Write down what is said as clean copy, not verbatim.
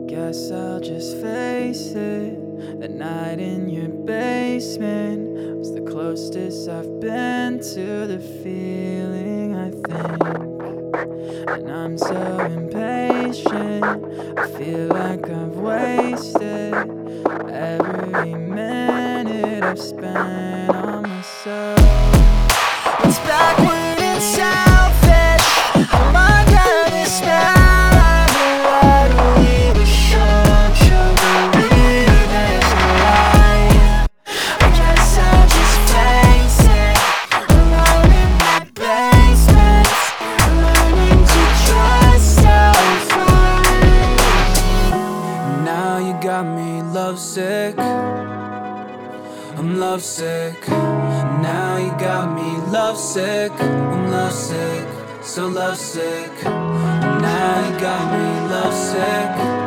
Guess I'll just face it. That night in your basement was the closest I've been to the feeling, I think. And I'm so impatient, I feel like I've wasted every minute I've spent on myself. It's backward and selfish, I'm under the spell of the lottery. The show believe there's a life. I guess I'll just face it. Alone in my basement, learning to trust so far. Now you got me lovesick, I'm lovesick. Now you got me lovesick, I'm lovesick, so lovesick. Now you got me lovesick.